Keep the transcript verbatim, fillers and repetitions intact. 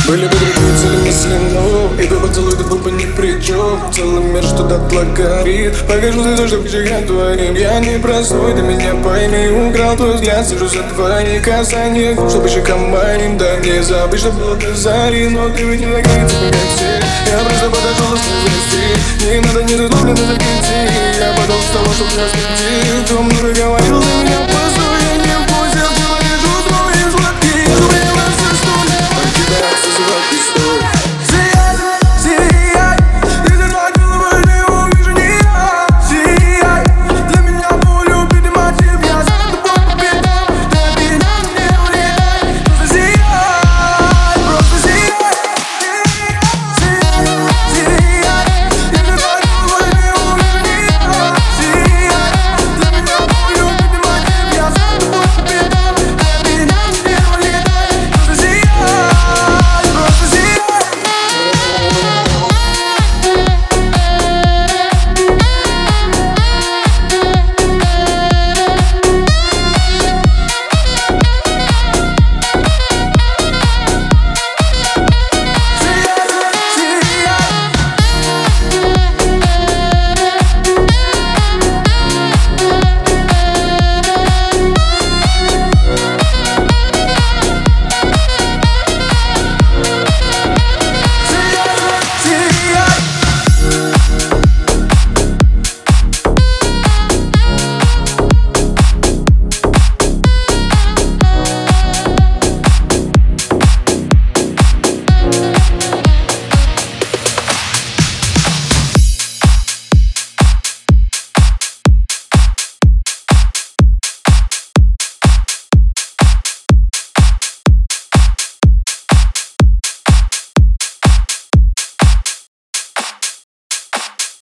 Были бы другие цели мысли, но и твой поцелуй, ты был бы ни при чем. Целый мир что-то горит. Покажу за то, что к твоим. Я не простой, ты меня пойми. Украл твой взгляд, сижу за твои касания, чтобы щекам моим. Да не забыть, что было до зари. Но ты ведь не такая, типа как все. Я просто подошел с завести. Не надо, не разломлено закиньте. Я подал с того, чтобы раскрыть. Кто много говорил, ты меня позвал.